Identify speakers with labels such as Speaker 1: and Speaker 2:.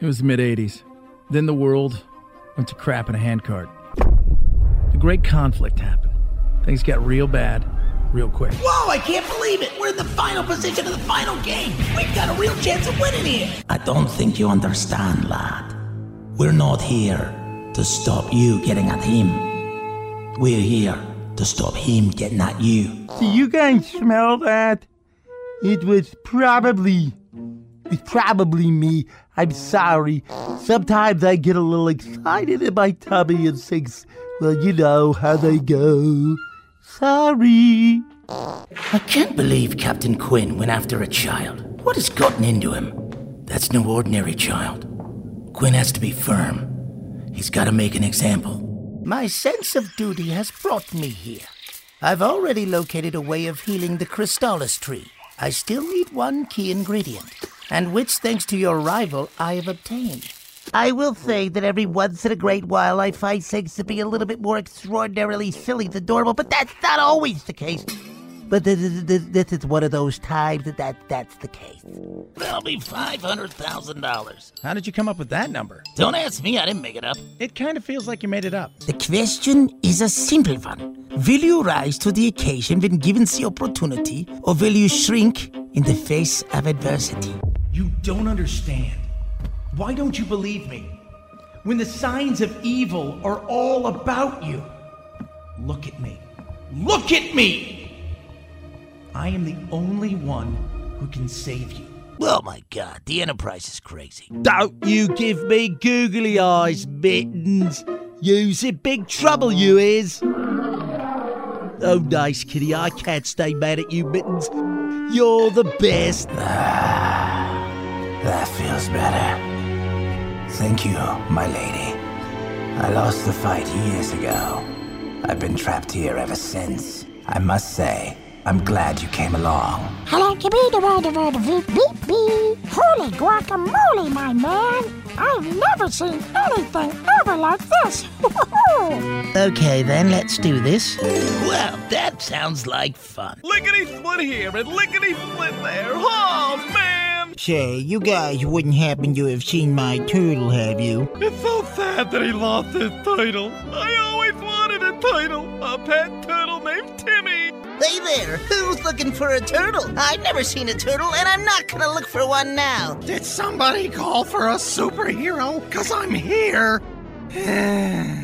Speaker 1: It was the mid-'80s. Then the world went to crap in a handcart. The Great Conflict happened. Things got real bad, real quick.
Speaker 2: Whoa, I can't believe it! We're in the final position of the final game! We've got a real chance of winning here! I don't think you understand, lad. We're not here to stop you getting at him. We're here to stop him getting at you.
Speaker 3: Do you guys smell that? It's probably me. I'm sorry. Sometimes I get a little excited in my tummy and things, well, you know how they go. Sorry.
Speaker 2: I can't believe Captain Quinn went after a child. What has gotten into him? That's no ordinary child. Quinn has to be firm. He's got to make an example. My sense of duty has brought me here. I've already located a way of healing the Crystallis tree. I still need one key ingredient, and which, thanks to your rival, I have obtained. I will say that every once in a great while I find things to be a little bit more extraordinarily silly than normal, but that's not always the case. But this is one of those times that's the case. That'll be $500,000.
Speaker 1: How did you come up with that number?
Speaker 2: Don't ask me, I didn't make it up.
Speaker 1: It kind of feels like you made it up.
Speaker 2: The question is a simple one. Will you rise to the occasion when given the opportunity, or will you shrink in the face of adversity?
Speaker 4: You don't understand. Why don't you believe me? When the signs of evil are all about you. Look at me. Look at me! I am the only one who can save you.
Speaker 2: Oh my God, the Enterprise is crazy.
Speaker 3: Don't you give me googly eyes, Mittens. You's in big trouble, you is. Oh, nice, kitty. I can't stay mad at you, Mittens. You're the best.
Speaker 2: That feels better. Thank you, my lady. I lost the fight years ago. I've been trapped here ever since. I must say, I'm glad you came along.
Speaker 5: Holy guacamole, my man! I've never seen anything ever like this!
Speaker 2: Okay, then, let's do this. Well, that sounds like fun.
Speaker 4: Lickety-split here and lickety-split there. Oh, man!
Speaker 3: Say, you guys wouldn't happen to have seen my turtle, have you?
Speaker 4: It's so sad that he lost his title. I always wanted a title. A pet turtle named Timmy.
Speaker 2: Hey there, who's looking for a turtle? I've never seen a turtle, and I'm not gonna look for one now.
Speaker 4: Did somebody call for a superhero? 'Cause I'm here.